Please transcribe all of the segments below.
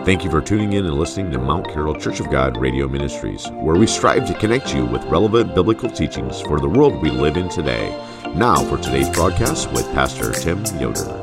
Thank you for tuning in and listening to Mount Carroll Church of God Radio Ministries, where we strive to connect you with relevant biblical teachings for the world we live in today. Now for today's broadcast with Pastor Tim Yoder.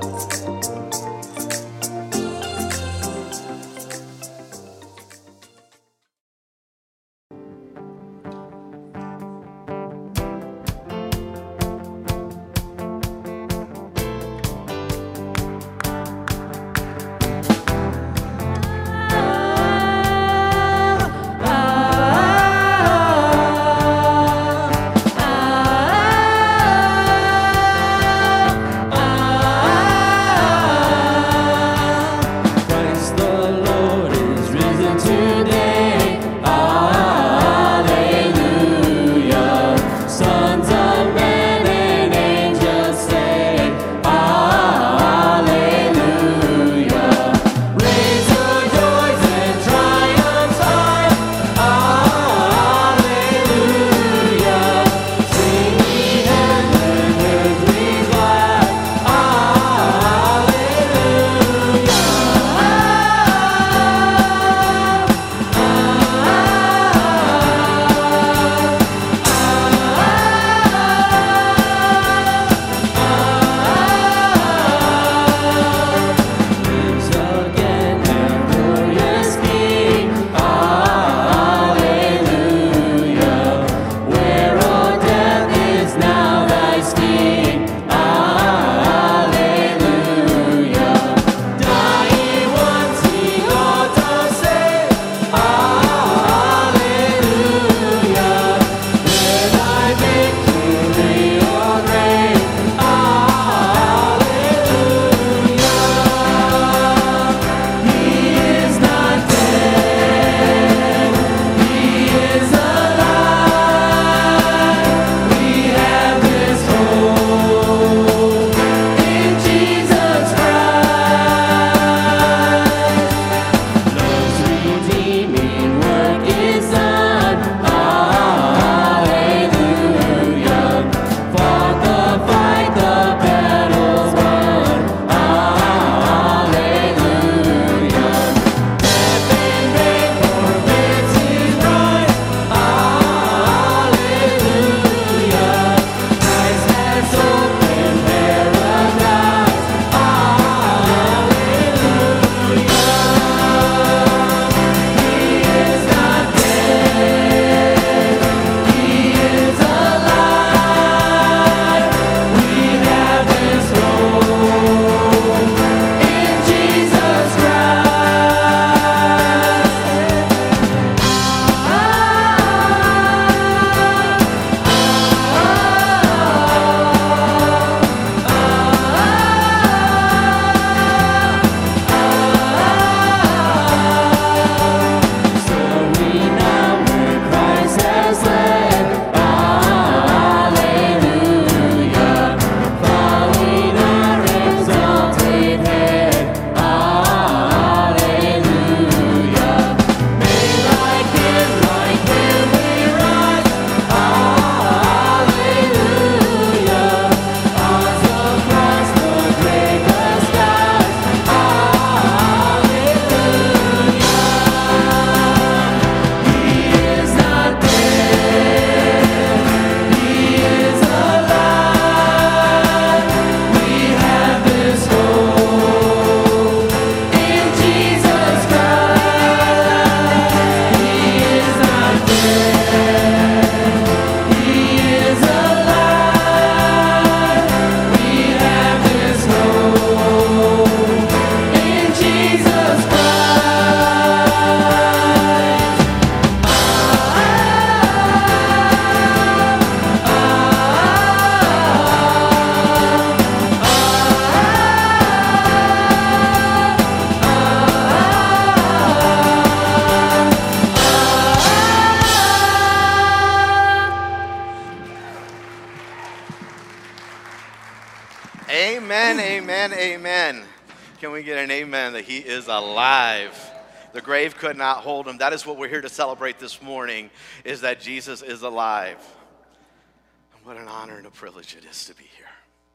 Amen, amen, amen. Can we get an amen that he is alive? The grave could not hold him. That is what we're here to celebrate this morning, is that Jesus is alive. And what an honor and a privilege it is to be here.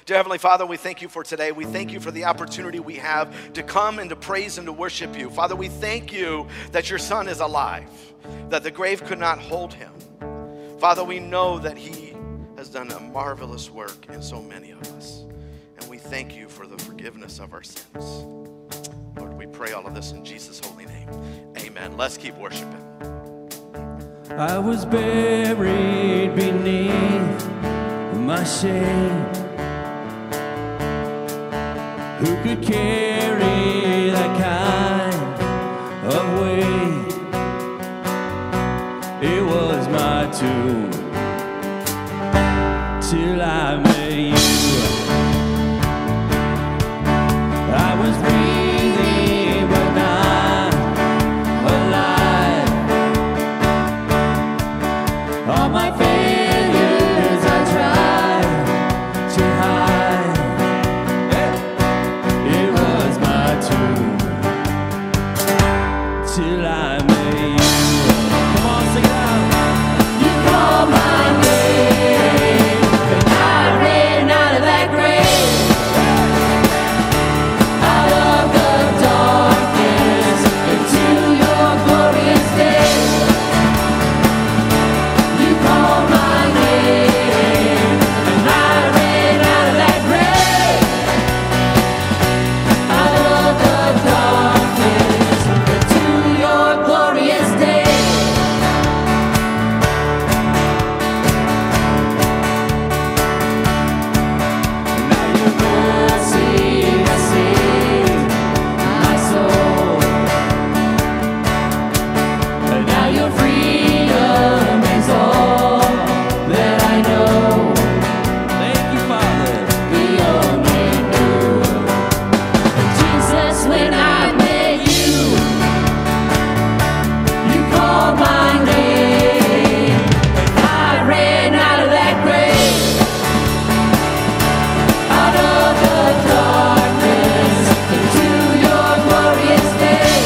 Dear Heavenly Father, we thank you for today. We thank you for the opportunity we have to come and to praise and to worship you. Father, we thank you that your Son is alive, that the grave could not hold him. Father, we know that he has done a marvelous work in so many of us. And we thank you for the forgiveness of our sins. Lord, we pray all of this in Jesus' holy name. Amen. Let's keep worshiping. I was buried beneath my shame. Who could carry that kind of weight? It was my tomb till I met you. I was breathing but not alive. All my failures I tried to hide. It was my tomb till I met you. Come on, sing it out. You called my name, and I ran out of that grave, out of the darkness into your glorious day. You called my name, and I ran out of that grave, out of the darkness into your glorious day. Now your mercy has saved my soul. And now your freedom is all that I know. Thank you, Father. We only knew Jesus when I met you. You called my name, and I ran out of that grave, out of the darkness into your glorious day.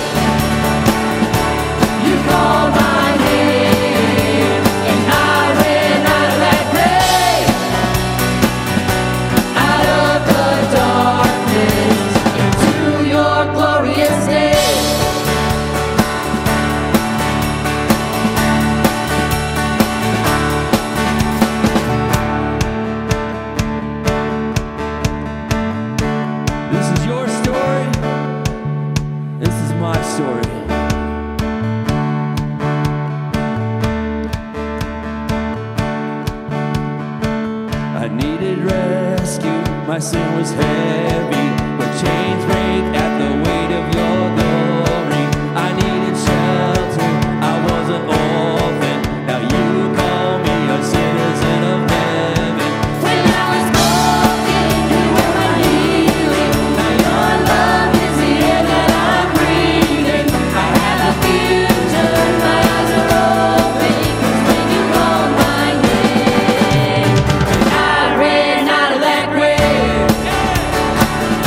You called my name, and I ran out of that grave, out of the darkness into your glorious day. This is your story. This is my story. I needed rescue. My sin was heavy, but chains break at the weight of your glory. I needed shelter. I was an orphan. Now you call me a citizen of heaven. When I was broken, you were my healing. Now your love is the air that I'm breathing. I have a future. My eyes are open. 'Cause when you called my name, and I ran out of that grave,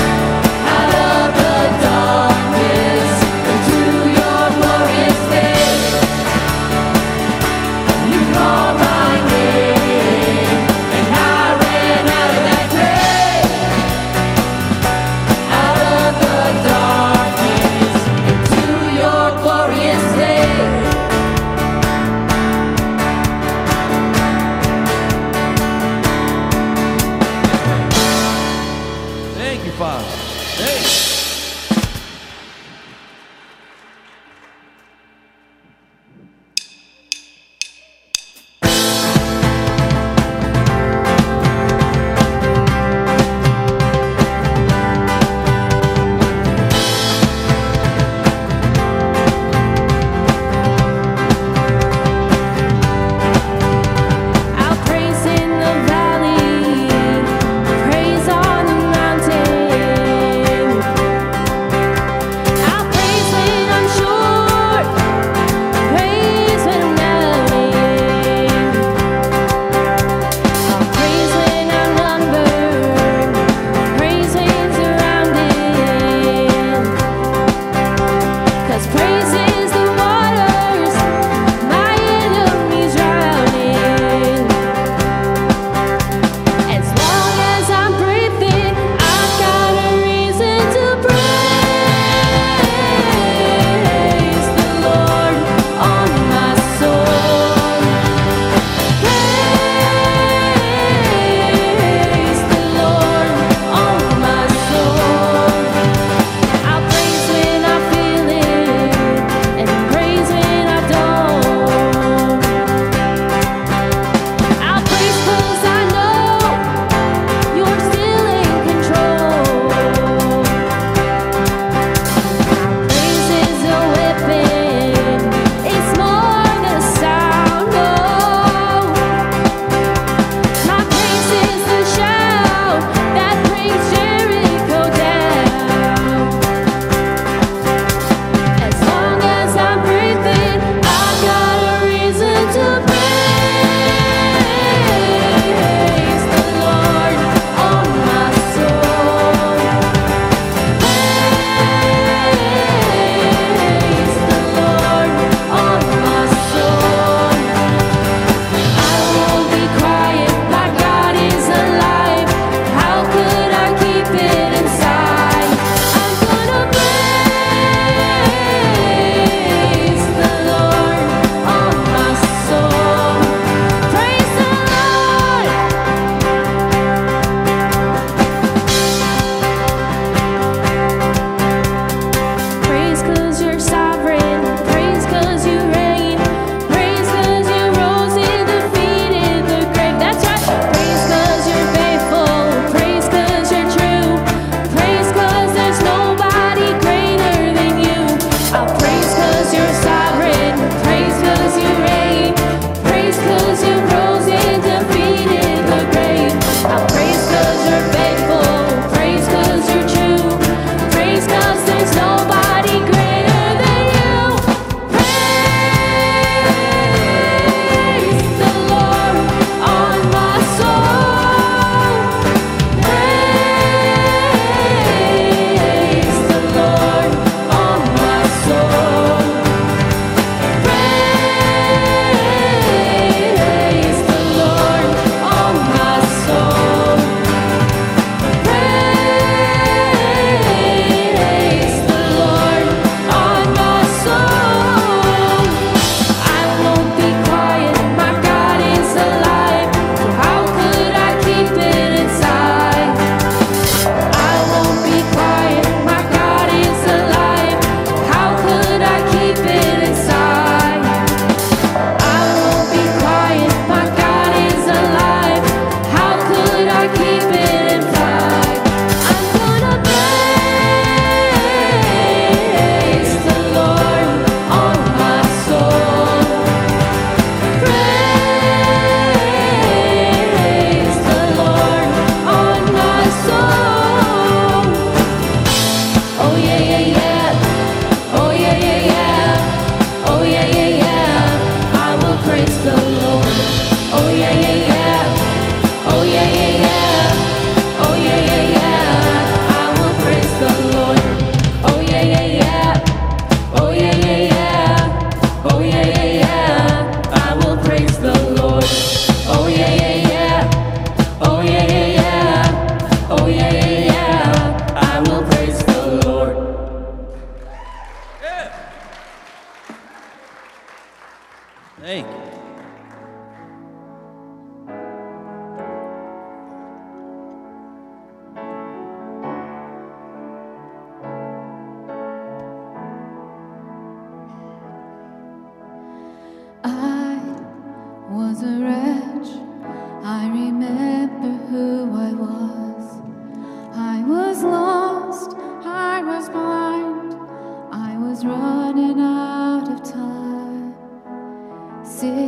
Thank you. I was a wretch. I remember who I was. I was lost. I was blind. I was running out of time. Sick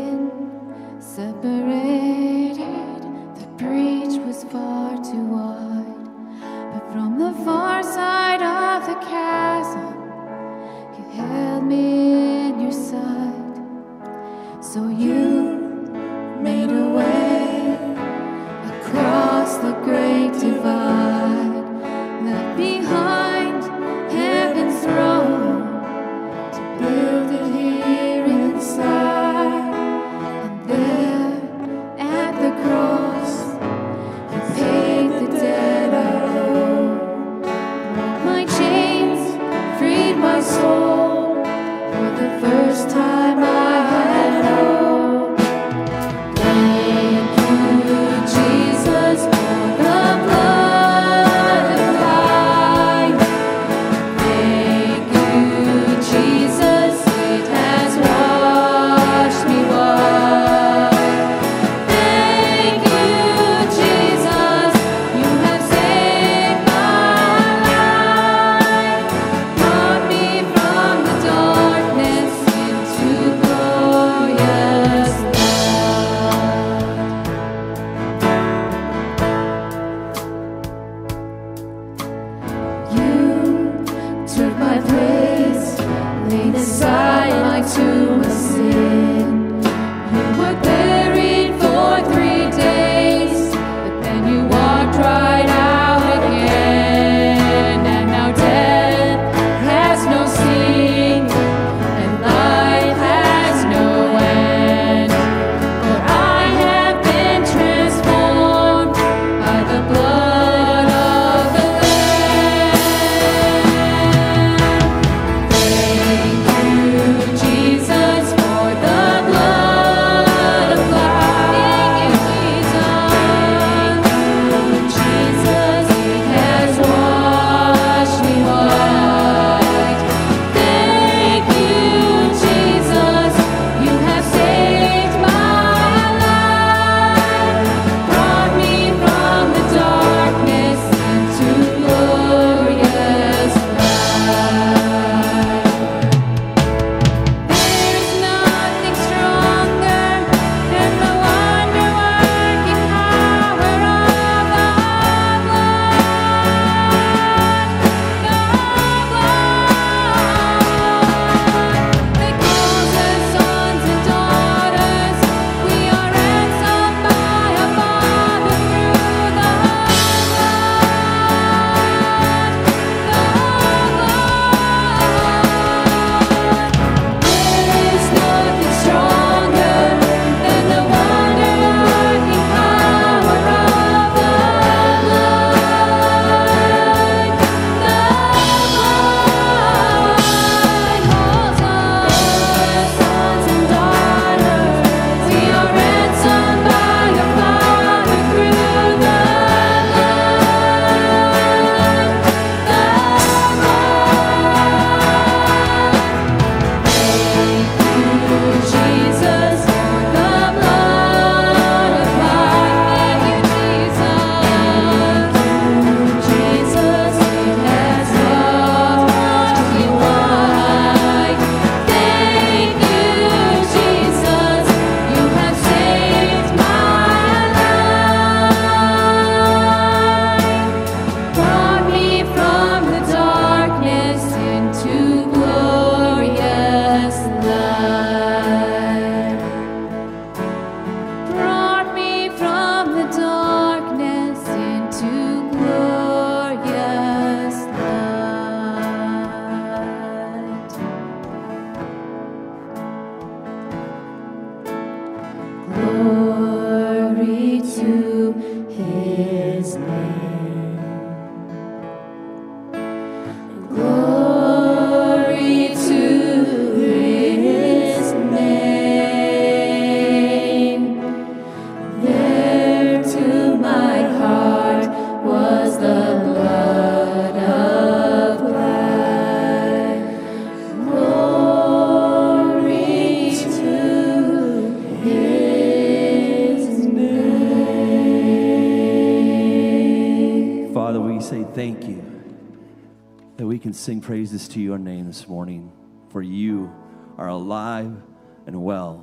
that we can sing praises to your name this morning, for you are alive and well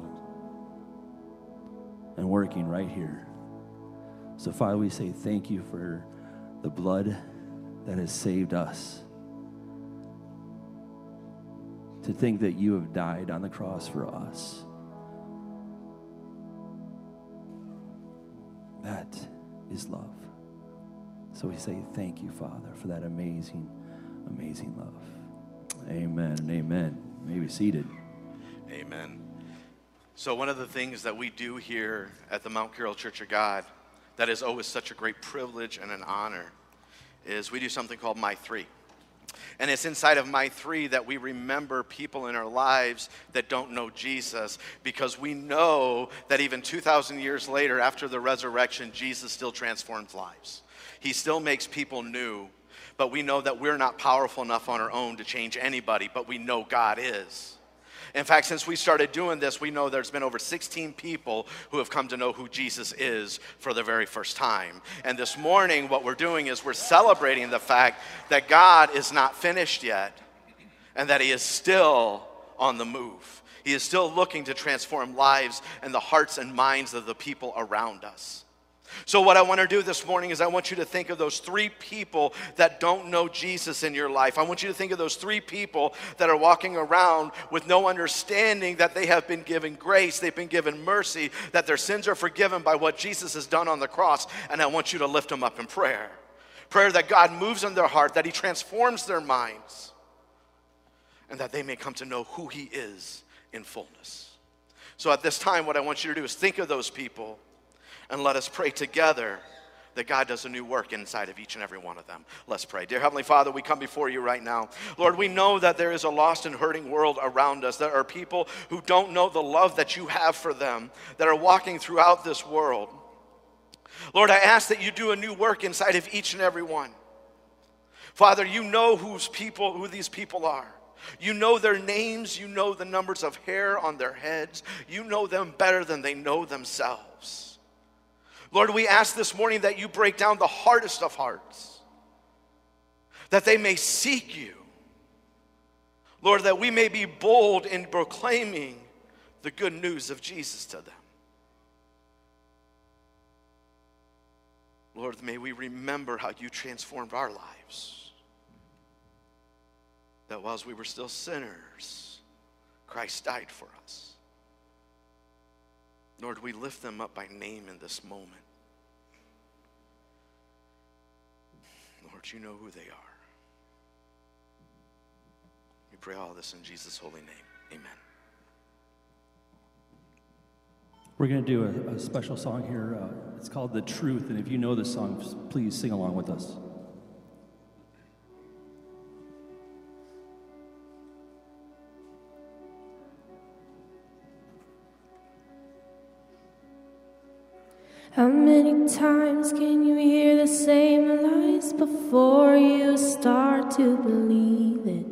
and working right here. So, Father, we say thank you for the blood that has saved us. To think that you have died on the cross for us. That is love. So we say thank you, Father, for that amazing, amazing love. Amen and amen. You may be seated. Amen. So one of the things that we do here at the Mount Carroll Church of God that is always such a great privilege and an honor is we do something called My Three. And it's inside of My Three that we remember people in our lives that don't know Jesus, because we know that even 2,000 years later, after the resurrection, Jesus still transforms lives. He still makes people new, but we know that we're not powerful enough on our own to change anybody, but we know God is. In fact, since we started doing this, we know there's been over 16 people who have come to know who Jesus is for the very first time. And this morning, what we're doing is we're celebrating the fact that God is not finished yet and that he is still on the move. He is still looking to transform lives and the hearts and minds of the people around us. So what I want to do this morning is I want you to think of those three people that don't know Jesus in your life. I want you to think of those three people that are walking around with no understanding that they have been given grace, they've been given mercy, that their sins are forgiven by what Jesus has done on the cross, and I want you to lift them up in prayer. Prayer that God moves in their heart, that he transforms their minds, and that they may come to know who he is in fullness. So at this time, what I want you to do is think of those people, and let us pray together that God does a new work inside of each and every one of them. Let's pray. Dear Heavenly Father, we come before you right now. Lord, we know that there is a lost and hurting world around us. There are people who don't know the love that you have for them, that are walking throughout this world. Lord, I ask that you do a new work inside of each and every one. Father, you know who these people are. You know their names. You know the numbers of hair on their heads. You know them better than they know themselves. Lord, we ask this morning that you break down the hardest of hearts, that they may seek you. Lord, that we may be bold in proclaiming the good news of Jesus to them. Lord, may we remember how you transformed our lives, that whilst we were still sinners, Christ died for us. Lord, we lift them up by name in this moment. Lord, you know who they are. We pray all this in Jesus' holy name. Amen. We're going to do a special song here. It's called The Truth, and if you know this song, please sing along with us. How many times can you hear the same lies before you start to believe it?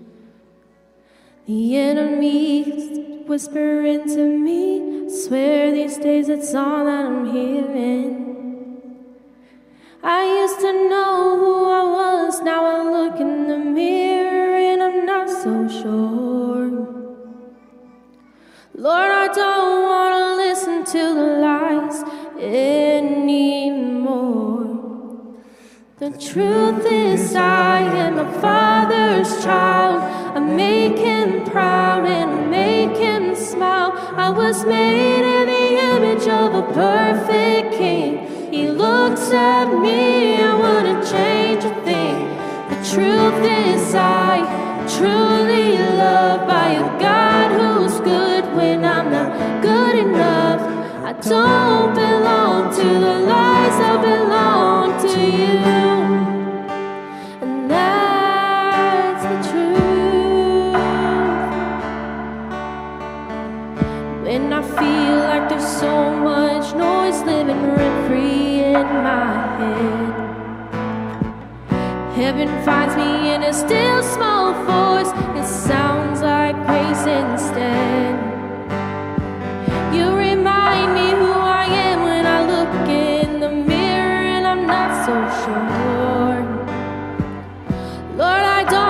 The enemy whisper into me, swear these days it's all that I'm hearing. I used to know who I was, now I look in the mirror and I'm not so sure. Lord, I don't want to listen to the lies anymore. The truth is I am my Father's child. I make him proud and I make him smile. I was made in the image of a perfect king. He looks at me, I wouldn't change a thing. The truth is I truly loved by a God who's good when I'm not good enough. I don't belong to the lies, I belong to you. And that's the truth. When I feel like there's so much noise living rent-free in my head, heaven finds me in a still small voice. It sounds like grace instead. You remind me who I am when I look in the mirror and I'm not so sure. Lord, I don't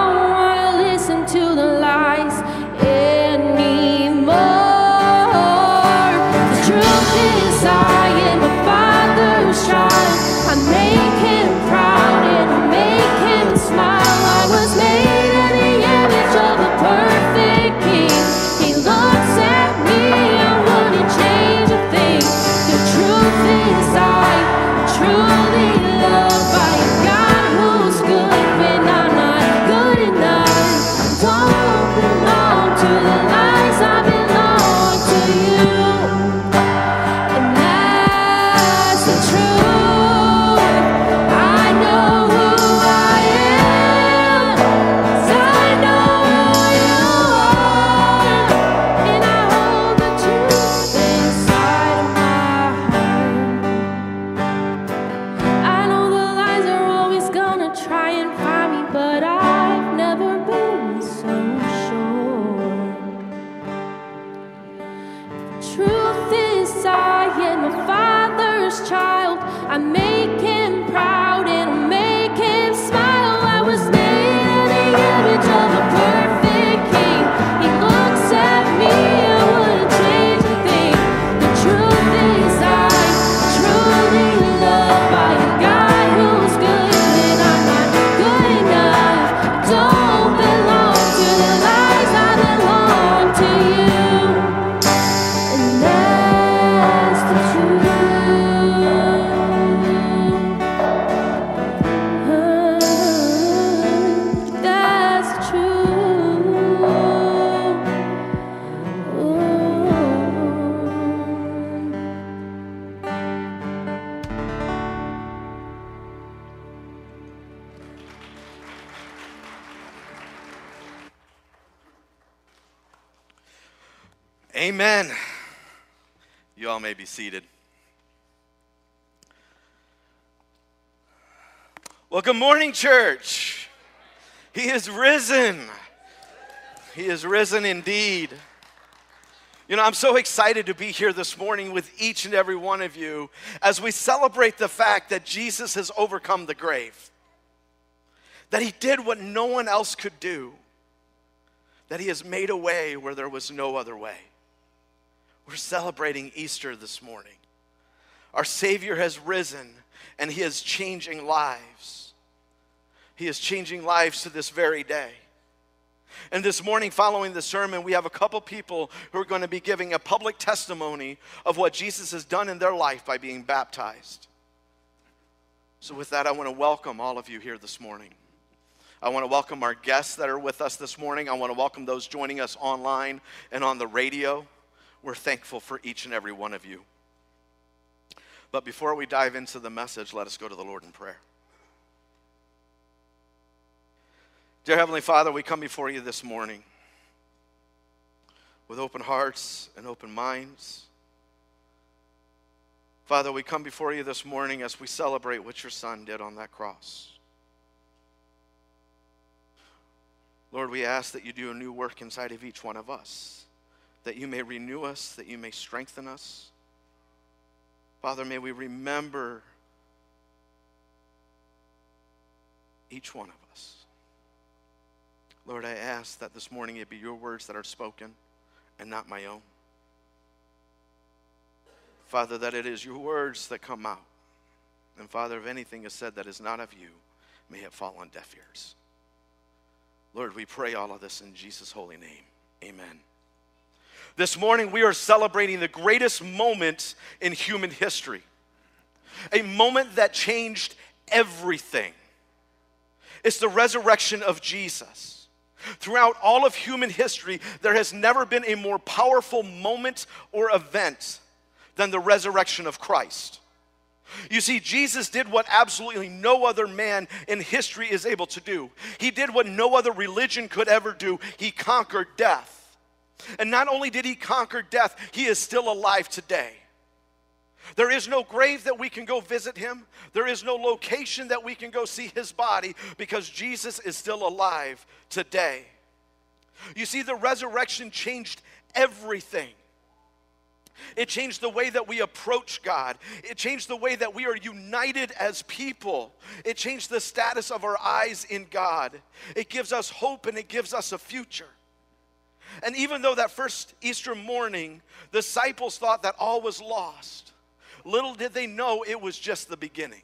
I make him proud and I make him smile. I was made in the image of a perfect king. He looks at me, I wouldn't change a thing. The truth is I'm truly loved by a guy who's good when I'm not good enough. I don't belong to the lies, I belong to you. And that's the truth. That's the truth. Amen. You all may be seated. Well, good morning, church. He is risen. He is risen indeed. You know, I'm so excited to be here this morning with each and every one of you as we celebrate the fact that Jesus has overcome the grave, that he did what no one else could do, that he has made a way where there was no other way. We're celebrating Easter this morning. Our Savior has risen and he is changing lives. He is changing lives to this very day. And this morning, following the sermon, we have a couple people who are going to be giving a public testimony of what Jesus has done in their life by being baptized. So with that, I want to welcome all of you here this morning. I want to welcome our guests that are with us this morning. I want to welcome those joining us online and on the radio. We're thankful for each and every one of you. But before we dive into the message, let us go to the Lord in prayer. Dear Heavenly Father, we come before you this morning with open hearts and open minds. Father, we come before you this morning as we celebrate what your Son did on that cross. Lord, we ask that you do a new work inside of each one of us, that you may renew us, that you may strengthen us. Father, may we remember each one of us. Lord, I ask that this morning it be your words that are spoken and not my own. Father, that it is your words that come out. And Father, if anything is said that is not of you, may it fall on deaf ears. Lord, we pray all of this in Jesus' holy name. Amen. This morning we are celebrating the greatest moment in human history. A moment that changed everything. It's the resurrection of Jesus. Throughout all of human history, there has never been a more powerful moment or event than the resurrection of Christ. You see, Jesus did what absolutely no other man in history is able to do. He did what no other religion could ever do. He conquered death. And not only did he conquer death, he is still alive today. There is no grave that we can go visit him. There is no location that we can go see his body because Jesus is still alive today. You see, the resurrection changed everything. It changed the way that we approach God. It changed the way that we are united as people. It changed the status of our eyes in God. It gives us hope and it gives us a future. And even though that first Easter morning, the disciples thought that all was lost, little did they know it was just the beginning.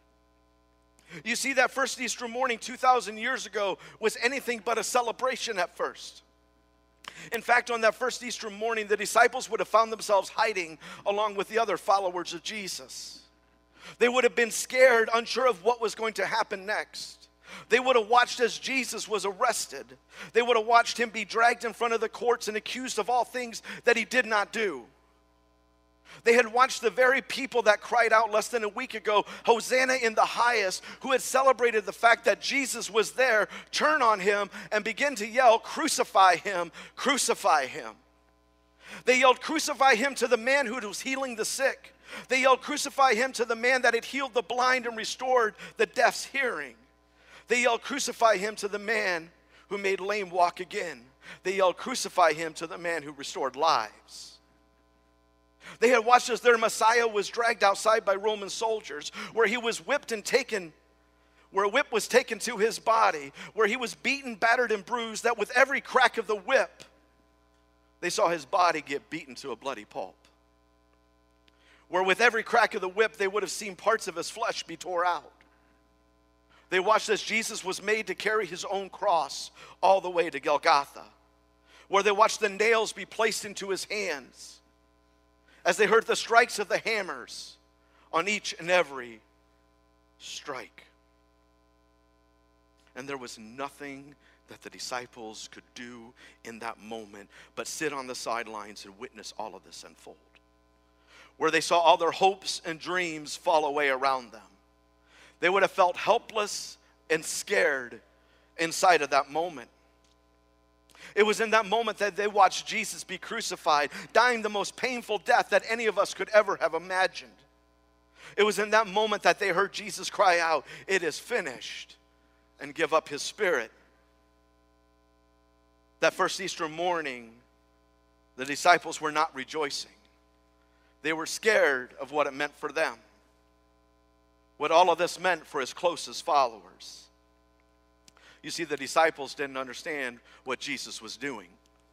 You see, that first Easter morning 2,000 years ago was anything but a celebration at first. In fact, on that first Easter morning, the disciples would have found themselves hiding along with the other followers of Jesus. They would have been scared, unsure of what was going to happen next. They would have watched as Jesus was arrested. They would have watched him be dragged in front of the courts and accused of all things that he did not do. They had watched the very people that cried out less than a week ago, "Hosanna in the highest," who had celebrated the fact that Jesus was there, turn on him and begin to yell, "Crucify him, crucify him." They yelled, "Crucify him," to the man who was healing the sick. They yelled, "Crucify him," to the man that had healed the blind and restored the deaf's hearing. They yelled, "Crucify him," to the man who made lame walk again. They yelled, "Crucify him," to the man who restored lives. They had watched as their Messiah was dragged outside by Roman soldiers, where he was whipped and taken, where a whip was taken to his body, where he was beaten, battered, and bruised, that with every crack of the whip, they saw his body get beaten to a bloody pulp. Where with every crack of the whip, they would have seen parts of his flesh be tore out. They watched as Jesus was made to carry his own cross all the way to Golgotha, where they watched the nails be placed into his hands, as they heard the strikes of the hammers on each and every strike. And there was nothing that the disciples could do in that moment but sit on the sidelines and witness all of this unfold, where they saw all their hopes and dreams fall away around them. They would have felt helpless and scared inside of that moment. It was in that moment that they watched Jesus be crucified, dying the most painful death that any of us could ever have imagined. It was in that moment that they heard Jesus cry out, "It is finished," and give up his spirit. That first Easter morning, the disciples were not rejoicing. They were scared of what it meant for them, what all of this meant for his closest followers. You see, the disciples didn't understand what Jesus was doing.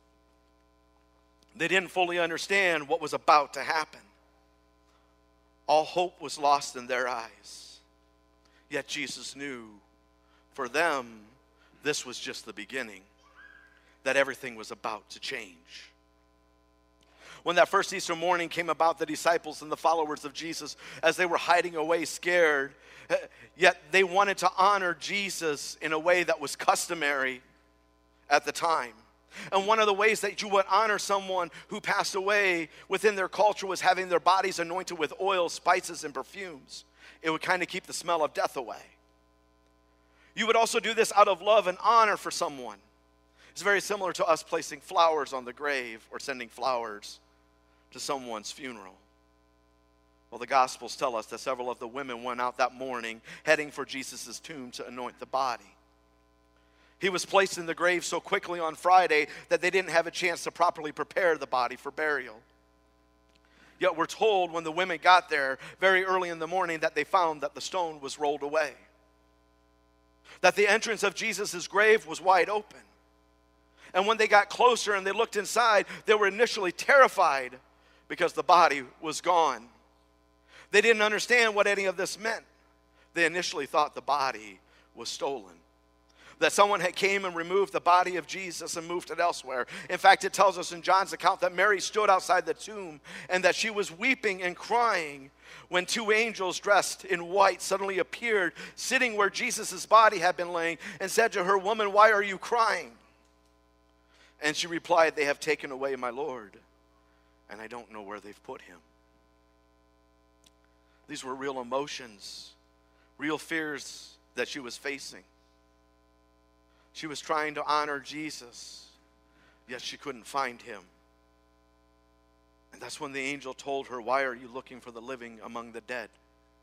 They didn't fully understand what was about to happen. All hope was lost in their eyes. Yet Jesus knew for them, this was just the beginning, that everything was about to change. When that first Easter morning came about, the disciples and the followers of Jesus, as they were hiding away scared, yet they wanted to honor Jesus in a way that was customary at the time. And one of the ways that you would honor someone who passed away within their culture was having their bodies anointed with oil, spices, and perfumes. It would kind of keep the smell of death away. You would also do this out of love and honor for someone. It's very similar to us placing flowers on the grave or sending flowers to someone's funeral. Well, the Gospels tell us that several of the women went out that morning heading for Jesus' tomb to anoint the body. He was placed in the grave so quickly on Friday that they didn't have a chance to properly prepare the body for burial. Yet we're told when the women got there very early in the morning that they found that the stone was rolled away, that the entrance of Jesus' grave was wide open. And when they got closer and they looked inside, they were initially terrified because the body was gone. They didn't understand what any of this meant. They initially thought the body was stolen, that someone had came and removed the body of Jesus and moved it elsewhere. In fact, it tells us in John's account that Mary stood outside the tomb and that she was weeping and crying when two angels dressed in white suddenly appeared, sitting where Jesus' body had been laying, and said to her, "Woman, why are you crying?" And she replied, "They have taken away my Lord, and I don't know where they've put him." These were real emotions, real fears that she was facing. She was trying to honor Jesus, yet she couldn't find him. And that's when the angel told her, "Why are you looking for the living among the dead?"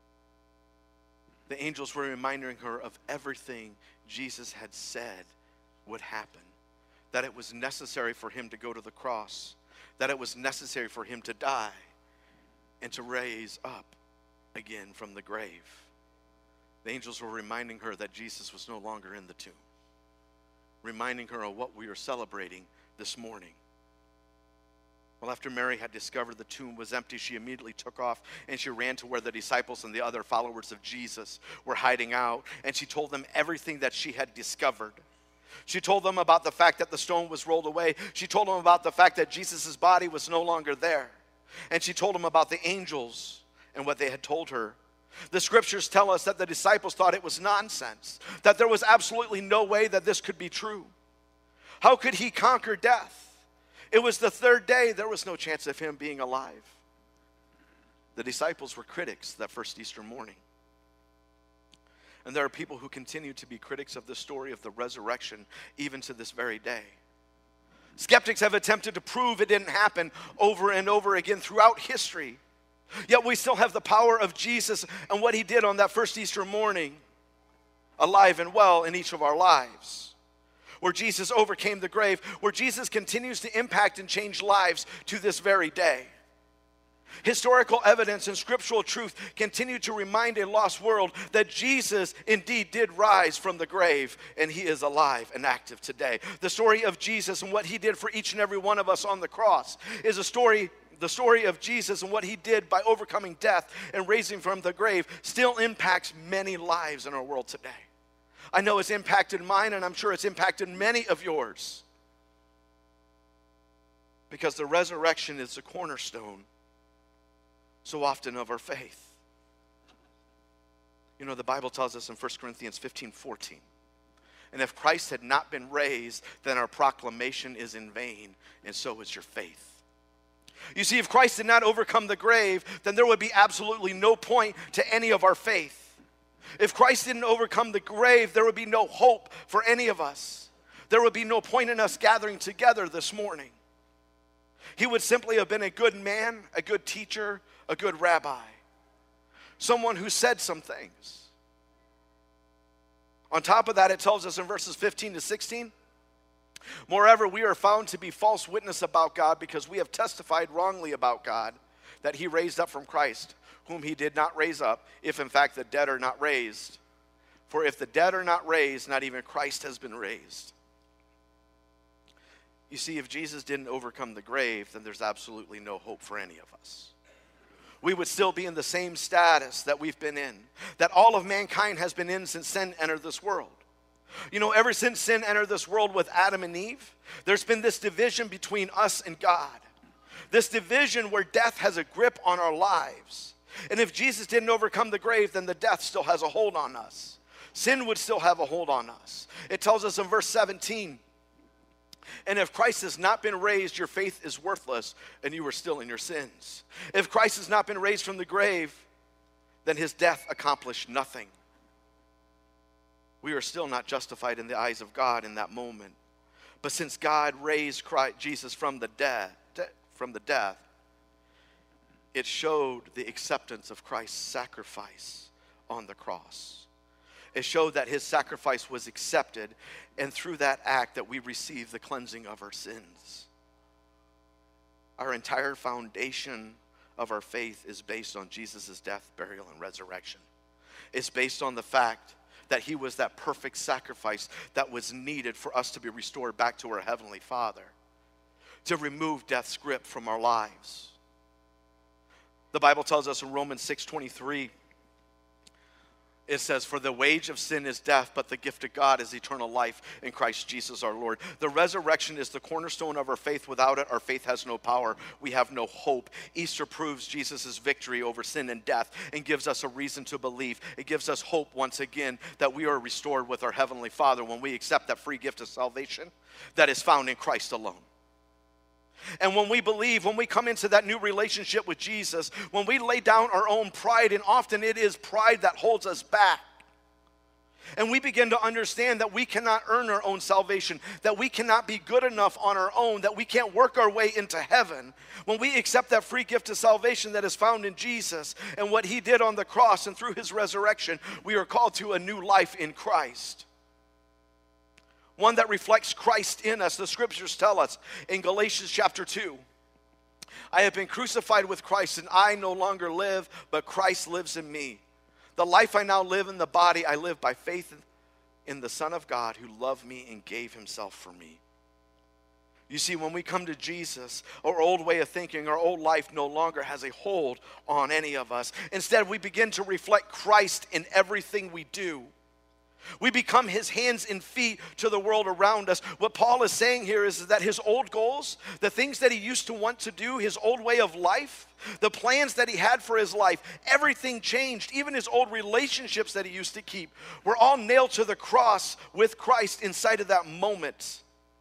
The angels were reminding her of everything Jesus had said would happen, that it was necessary for him to go to the cross, that it was necessary for him to die and to raise up again from the grave. The angels were reminding her that Jesus was no longer in the tomb, reminding her of what we are celebrating this morning. Well, after Mary had discovered the tomb was empty, she immediately took off and she ran to where the disciples and the other followers of Jesus were hiding out, and she told them everything that she had discovered. She told them about the fact that the stone was rolled away. She told them about the fact that Jesus' body was no longer there. And she told them about the angels and what they had told her. The scriptures tell us that the disciples thought it was nonsense, that there was absolutely no way that this could be true. How could he conquer death? It was the third day. There was no chance of him being alive. The disciples were critics that first Easter morning. And there are people who continue to be critics of the story of the resurrection even to this very day. Skeptics have attempted to prove it didn't happen over and over again throughout history. Yet we still have the power of Jesus and what he did on that first Easter morning alive and well in each of our lives. Where Jesus overcame the grave, where Jesus continues to impact and change lives to this very day. Historical evidence and scriptural truth continue to remind a lost world that Jesus indeed did rise from the grave, and he is alive and active today. The story of Jesus and what he did for each and every one of us on the cross is the story of Jesus and what he did by overcoming death and raising from the grave still impacts many lives in our world today. I know it's impacted mine, and I'm sure it's impacted many of yours, because the resurrection is the cornerstone so often of our faith. You know, the Bible tells us in 1 Corinthians 15:14, and if Christ had not been raised, then our proclamation is in vain, and so is your faith. You see, if Christ did not overcome the grave, then there would be absolutely no point to any of our faith. If Christ didn't overcome the grave, there would be no hope for any of us. There would be no point in us gathering together this morning. He would simply have been a good man, a good teacher, a good rabbi, someone who said some things. On top of that, it tells us in verses 15 to 16, moreover, we are found to be false witness about God, because we have testified wrongly about God, that he raised up from Christ, whom he did not raise up, if in fact the dead are not raised. For if the dead are not raised, not even Christ has been raised. You see, if Jesus didn't overcome the grave, then there's absolutely no hope for any of us. We would still be in the same status that we've been in, that all of mankind has been in since sin entered this world. You know, ever since sin entered this world with Adam and Eve, there's been this division between us and God. This division where death has a grip on our lives. And if Jesus didn't overcome the grave, then the death still has a hold on us. Sin would still have a hold on us. It tells us in verse 17, and if Christ has not been raised, your faith is worthless, and you are still in your sins. If Christ has not been raised from the grave, then his death accomplished nothing. We are still not justified in the eyes of God in that moment. But since God raised Jesus from the death, it showed the acceptance of Christ's sacrifice on the cross. It showed that his sacrifice was accepted, and through that act that we receive the cleansing of our sins. Our entire foundation of our faith is based on Jesus' death, burial, and resurrection. It's based on the fact that he was that perfect sacrifice that was needed for us to be restored back to our Heavenly Father, to remove death's grip from our lives. The Bible tells us in Romans 6:23, it says, for the wage of sin is death, but the gift of God is eternal life in Christ Jesus our Lord. The resurrection is the cornerstone of our faith. Without it, our faith has no power. We have no hope. Easter proves Jesus' victory over sin and death and gives us a reason to believe. It gives us hope once again that we are restored with our Heavenly Father when we accept that free gift of salvation that is found in Christ alone. And when we believe, when we come into that new relationship with Jesus, when we lay down our own pride, and often it is pride that holds us back, and we begin to understand that we cannot earn our own salvation, that we cannot be good enough on our own, that we can't work our way into heaven, when we accept that free gift of salvation that is found in Jesus and what he did on the cross and through his resurrection, we are called to a new life in Christ. One that reflects Christ in us. The scriptures tell us in Galatians chapter 2, I have been crucified with Christ, and I no longer live, but Christ lives in me. The life I now live in the body, I live by faith in the Son of God who loved me and gave himself for me. You see, when we come to Jesus, our old way of thinking, our old life no longer has a hold on any of us. Instead, we begin to reflect Christ in everything we do. We become his hands and feet to the world around us. What Paul is saying here is that his old goals, the things that he used to want to do, his old way of life, the plans that he had for his life, everything changed. Even his old relationships that he used to keep were all nailed to the cross with Christ inside of that moment.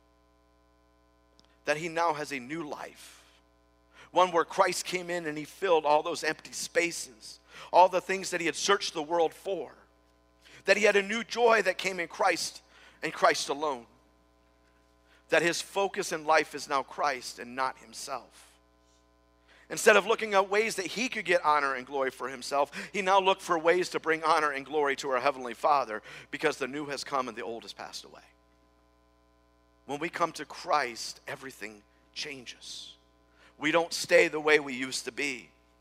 That he now has a new life. One where Christ came in and he filled all those empty spaces, all the things that he had searched the world for. That he had a new joy that came in Christ and Christ alone. That his focus in life is now Christ and not himself. Instead of looking at ways that he could get honor and glory for himself, he now looked for ways to bring honor and glory to our Heavenly Father, because the new has come and the old has passed away. When we come to Christ, everything changes. We don't stay the way we used to be.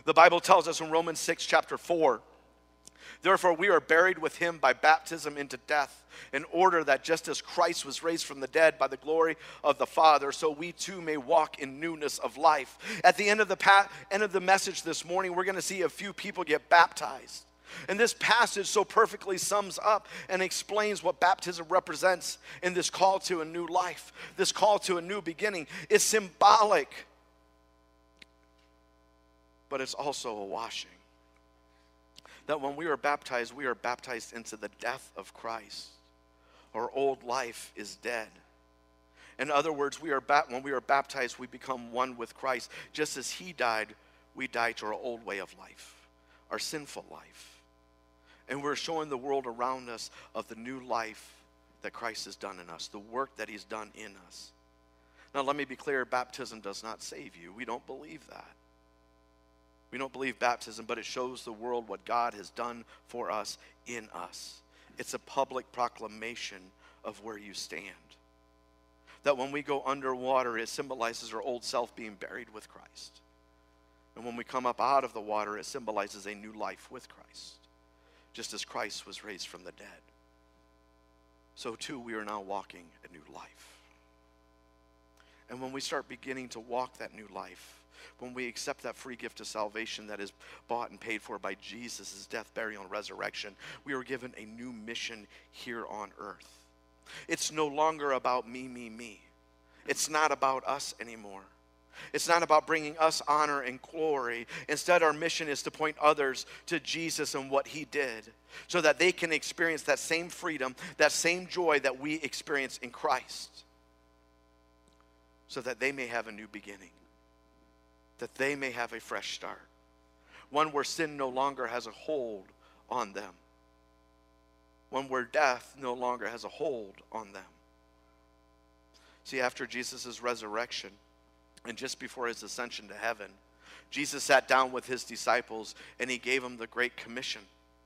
The Bible tells us in Romans 6, chapter 4, therefore we are buried with him by baptism into death, in order that just as Christ was raised from the dead by the glory of the Father, so we too may walk in newness of life. At the end of the message this morning, we're going to see a few people get baptized. And this passage so perfectly sums up and explains what baptism represents in this call to a new life, this call to a new beginning. It's symbolic, but it's also a washing. That when we are baptized into the death of Christ. Our old life is dead. In other words, when we are baptized, we become one with Christ. Just as he died, we die to our old way of life, our sinful life. And we're showing the world around us of the new life that Christ has done in us, the work that he's done in us. Now, let me be clear, baptism does not save you. We don't believe that. We don't believe baptism, but it shows the world what God has done for us in us. It's a public proclamation of where you stand. That when we go underwater, it symbolizes our old self being buried with Christ. And when we come up out of the water, it symbolizes a new life with Christ, just as Christ was raised from the dead. So too, we are now walking a new life. And when we start beginning to walk that new life, when we accept that free gift of salvation that is bought and paid for by Jesus' death, burial, and resurrection, we are given a new mission here on earth. It's no longer about me, me, me. It's not about us anymore. It's not about bringing us honor and glory. Instead, our mission is to point others to Jesus and what he did, so that they can experience that same freedom, that same joy that we experience in Christ, so that they may have a new beginning, that they may have a fresh start, one where sin no longer has a hold on them, one where death no longer has a hold on them. See, after Jesus' resurrection, and just before his ascension to heaven, Jesus sat down with his disciples and he gave them the Great Commission.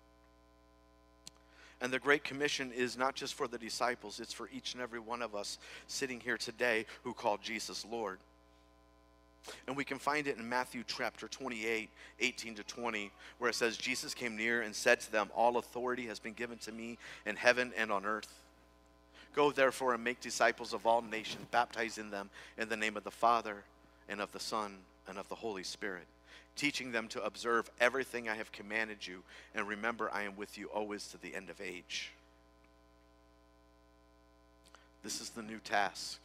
And the Great Commission is not just for the disciples, it's for each and every one of us sitting here today who call Jesus Lord. And we can find it in Matthew chapter 28, 18 to 20, where it says, Jesus came near and said to them, all authority has been given to me in heaven and on earth. Go therefore and make disciples of all nations, baptizing them in the name of the Father and of the Son and of the Holy Spirit, teaching them to observe everything I have commanded you, and remember I am with you always to the end of age. This is the new task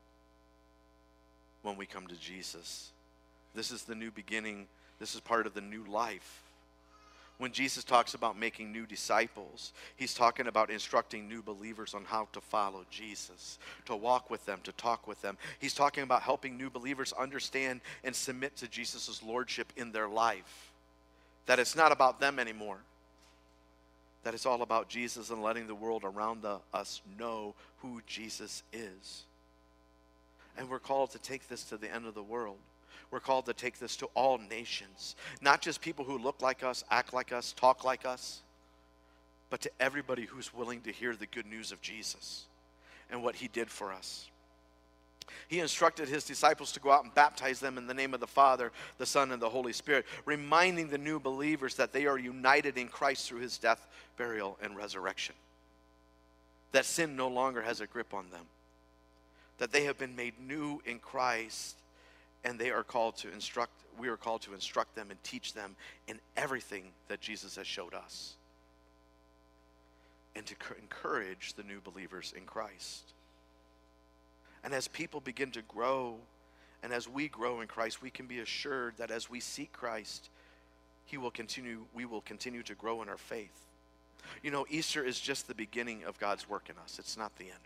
when we come to Jesus. This is the new beginning. This is part of the new life. When Jesus talks about making new disciples, he's talking about instructing new believers on how to follow Jesus, to walk with them, to talk with them. He's talking about helping new believers understand and submit to Jesus' lordship in their life. That it's not about them anymore. That it's all about Jesus and letting the world around us know who Jesus is. And we're called to take this to the end of the world. We're called to take this to all nations, not just people who look like us, act like us, talk like us, but to everybody who's willing to hear the good news of Jesus and what he did for us. He instructed his disciples to go out and baptize them in the name of the Father, the Son, and the Holy Spirit, reminding the new believers that they are united in Christ through his death, burial, and resurrection. That sin no longer has a grip on them. That they have been made new in Christ, and we are called to instruct them and teach them in everything that Jesus has showed us. And to encourage the new believers in Christ. And as people begin to grow, and as we grow in Christ, we can be assured that as we seek Christ, we will continue to grow in our faith. You know, Easter is just the beginning of God's work in us. It's not the end.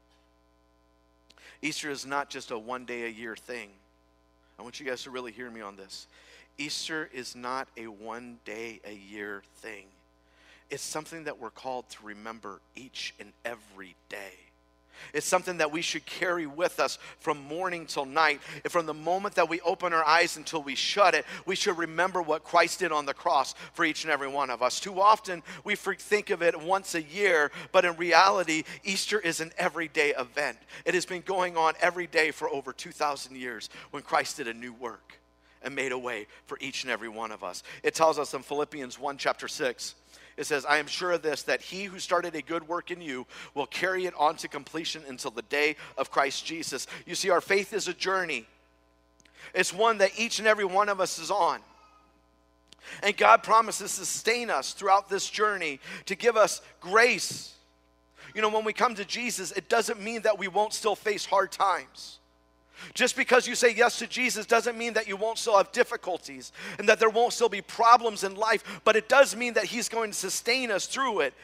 Easter is not just a one-day-a-year thing. I want you guys to really hear me on this. Easter is not a one-day-a-year thing. It's something that we're called to remember each and every day. It's something that we should carry with us from morning till night. And from the moment that we open our eyes until we shut it, we should remember what Christ did on the cross for each and every one of us. Too often, we think of it once a year, but in reality, Easter is an everyday event. It has been going on every day for over 2,000 years when Christ did a new work and made a way for each and every one of us. It tells us in Philippians 1, chapter 6, it says, I am sure of this, that he who started a good work in you will carry it on to completion until the day of Christ Jesus. You see, our faith is a journey. It's one that each and every one of us is on. And God promises to sustain us throughout this journey, to give us grace. You know, when we come to Jesus, it doesn't mean that we won't still face hard times. Just because you say yes to Jesus doesn't mean that you won't still have difficulties and that there won't still be problems in life, but it does mean that he's going to sustain us through it.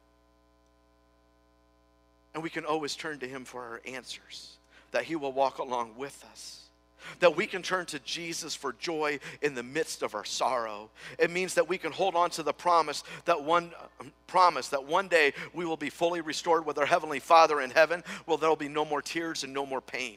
And we can always turn to him for our answers, that he will walk along with us, that we can turn to Jesus for joy in the midst of our sorrow. It means that we can hold on to the promise that one day we will be fully restored with our Heavenly Father in heaven, where there will be no more tears and no more pain.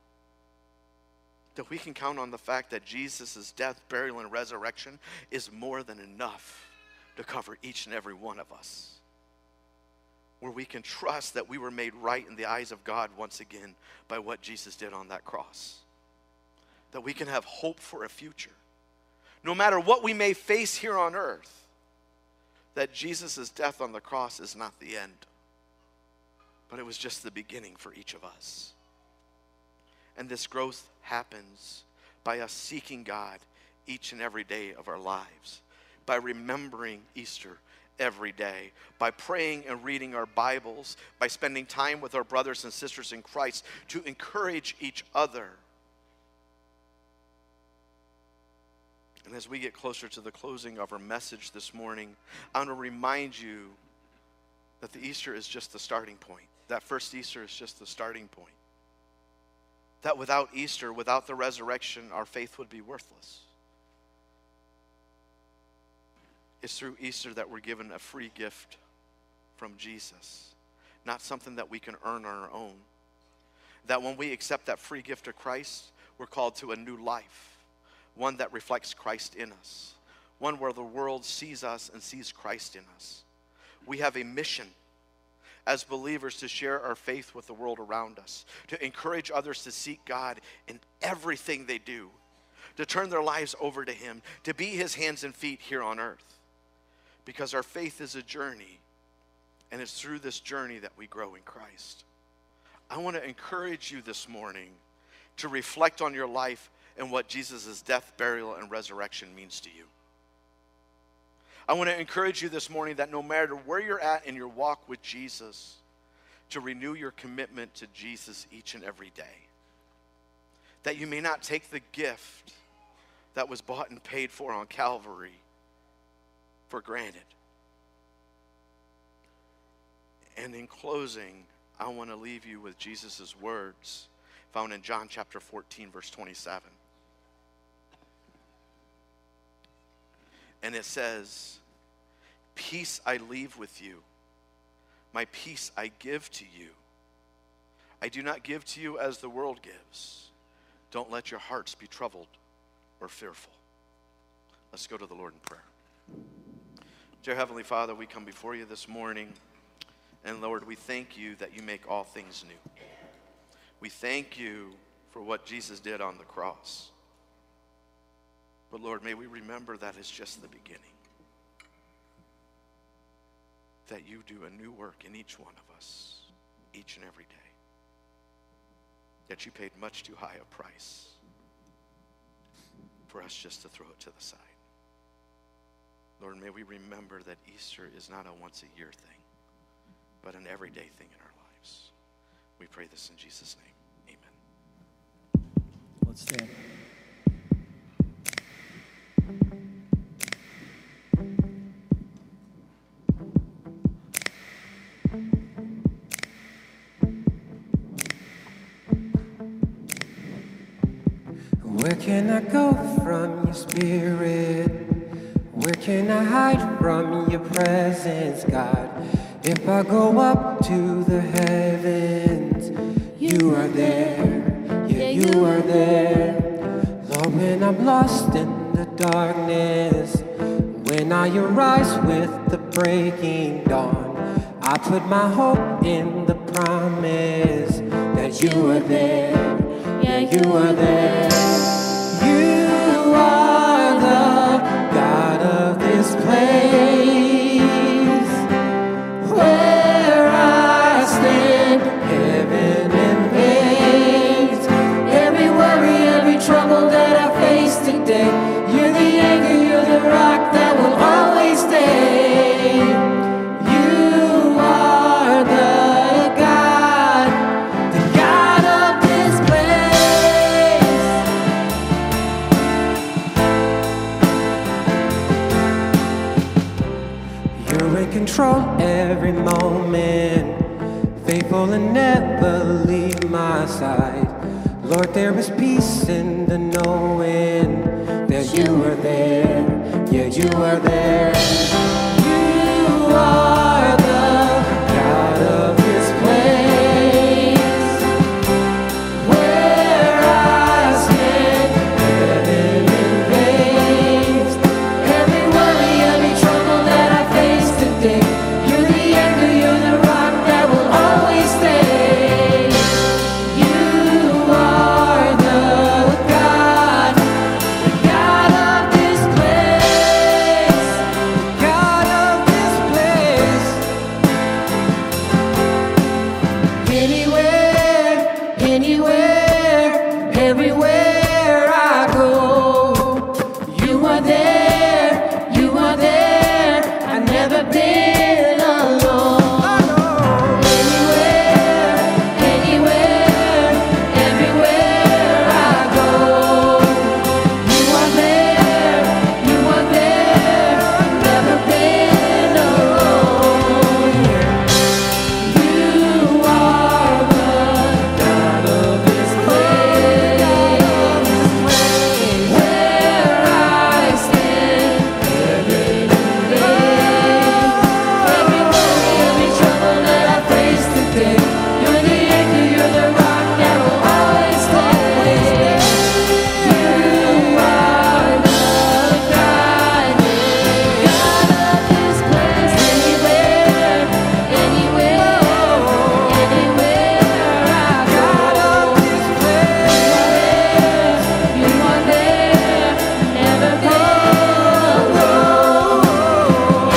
That we can count on the fact that Jesus' death, burial, and resurrection is more than enough to cover each and every one of us. Where we can trust that we were made right in the eyes of God once again by what Jesus did on that cross. That we can have hope for a future. No matter what we may face here on earth, that Jesus' death on the cross is not the end, but it was just the beginning for each of us. And this growth happens by us seeking God each and every day of our lives, by remembering Easter every day, by praying and reading our Bibles, by spending time with our brothers and sisters in Christ to encourage each other. And as we get closer to the closing of our message this morning, I want to remind you that the Easter is just the starting point. That first Easter is just the starting point. That without Easter, without the resurrection, our faith would be worthless. It's through Easter that we're given a free gift from Jesus, not something that we can earn on our own. That when we accept that free gift of Christ, we're called to a new life, one that reflects Christ in us, one where the world sees us and sees Christ in us. We have a mission as believers to share our faith with the world around us, to encourage others to seek God in everything they do, to turn their lives over to him, to be his hands and feet here on earth. Because our faith is a journey, and it's through this journey that we grow in Christ. I want to encourage you this morning to reflect on your life and what Jesus' death, burial, and resurrection means to you. I want to encourage you this morning that no matter where you're at in your walk with Jesus, to renew your commitment to Jesus each and every day. That you may not take the gift that was bought and paid for on Calvary for granted. And in closing, I want to leave you with Jesus' words found in John chapter 14, verse 27. And it says, peace I leave with you. My peace I give to you. I do not give to you as the world gives. Don't let your hearts be troubled or fearful. Let's go to the Lord in prayer. Dear Heavenly Father, we come before you this morning. And Lord, we thank you that you make all things new. We thank you for what Jesus did on the cross. But Lord, may we remember that it's just the beginning. That you do a new work in each one of us, each and every day. That you paid much too high a price for us just to throw it to the side. Lord, may we remember that Easter is not a once-a-year thing, but an everyday thing in our lives. We pray this in Jesus' name. Amen. Let's stand. Where can I go from your spirit? Where can I hide from your presence, God? If I go up to the heavens, you are there, yeah, you are there. Lord, when I'm lost in the darkness, when I arise with the breaking dawn, I put my hope in the promise that you are there, yeah, you are there. You control every moment, faithful and never leave my side. Lord, there is peace in the knowing that you are there. Yeah, you are there. You are the God of this place, where I stand, heaven invades. Every worry, every trouble that I face today, you're the anchor, you're the rock that will always stay. You are the God of this place, God of this place. Anywhere, anywhere, everywhere I go, you are there, you are there. I've never been alone. Anywhere, anywhere, everywhere I go, you are there, you are there. I've never been alone. You are the God of this place, where I stand, heaven invades. Every worry, every trouble that I face today, you're the anchor, you're the rock that will always stay. You are the God of this place. Anywhere, anywhere, anywhere I go, you are there, never been alone.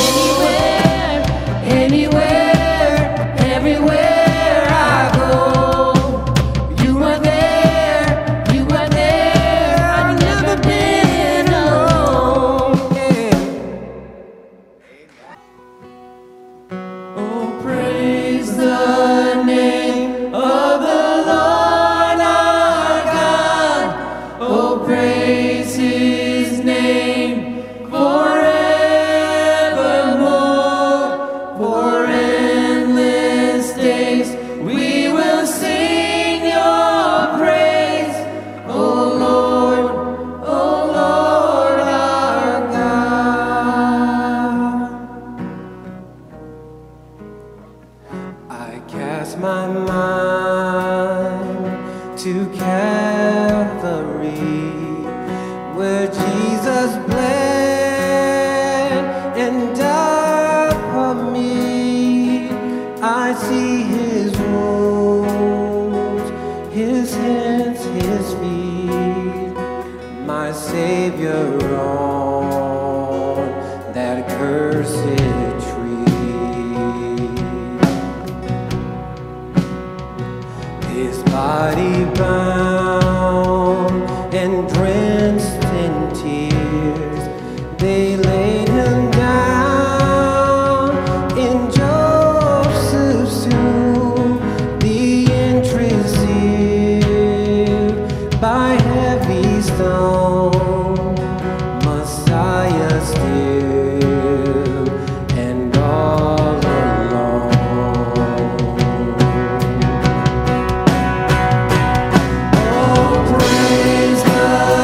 Anywhere, everywhere I go, you are there, you are there. I've never been alone. Oh, praise the name of the Lord our God. Oh, praise his name forevermore. For endless days we will sing your praise. Oh Lord our God. I cast my mind to Calvary, where Jesus bled and died for me. I see his wounds, his hands, his feet, my Savior on that cursed tree. His body bound and drenched in tears, they laid him down in Joseph's tomb. The entrance sealed by heavy stone, Messiah still and all alone. Oh, praise the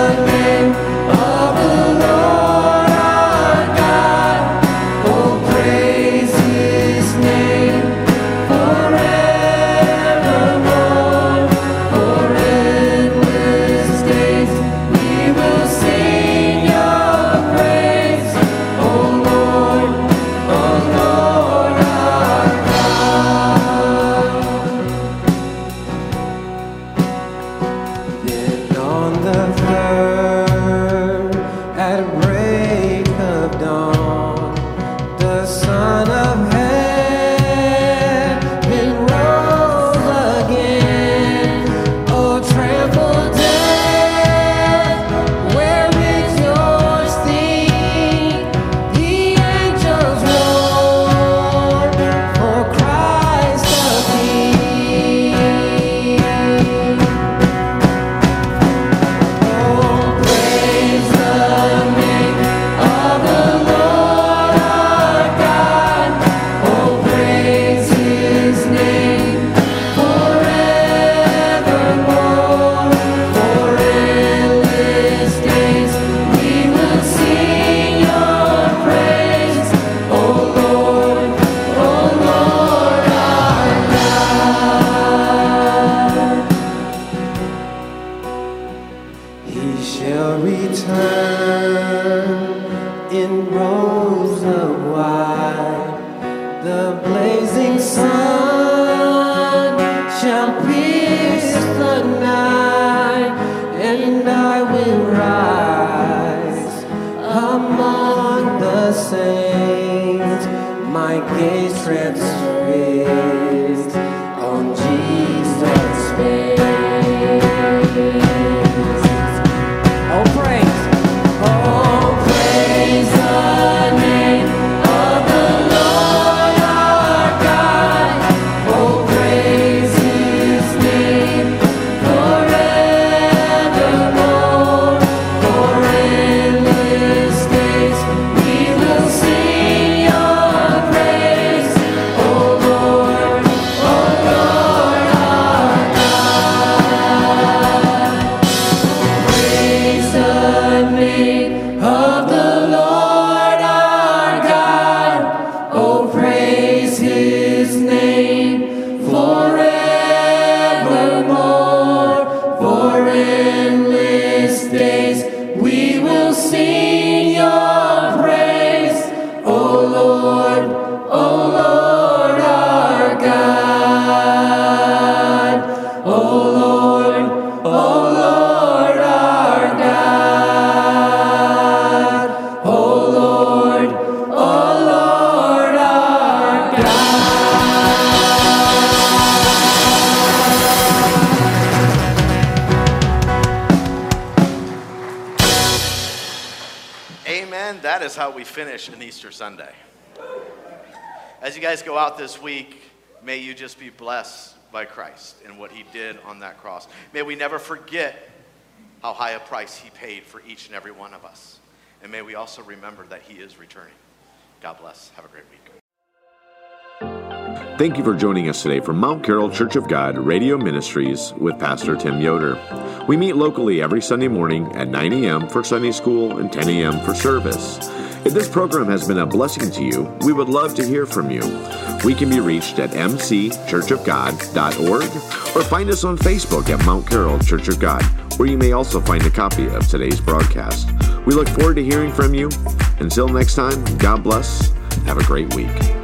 return in robes of white. The blazing sun shall pierce the night, and I will rise among the saints, my gaze transfixed on Jesus' face. Oh, praise! Oh, praise the name of the Lord our God. Oh, praise His name forevermore. For endless days we will sing Your praise, O Lord, our God. Praise the name of the Lord our God. Oh, praise His name forevermore. For endless days we will sing Your praise, O Lord, our God. O Lord, our God. O Lord, our God. Amen. That is how we finish an Easter Sunday. As you guys go out this week, may you just be blessed by Christ and what He did on that cross. May we never forget how high a price He paid for each and every one of us. And may we also remember that He is returning. God bless. Have a great week. Thank you for joining us today from Mount Carroll Church of God Radio Ministries with Pastor Tim Yoder. We meet locally every Sunday morning at 9 a.m. for Sunday school and 10 a.m. for service. If this program has been a blessing to you, we would love to hear from you. We can be reached at mcchurchofgod.org or find us on Facebook at Mount Carroll Church of God, where you may also find a copy of today's broadcast. We look forward to hearing from you. Until next time, God bless. Have a great week.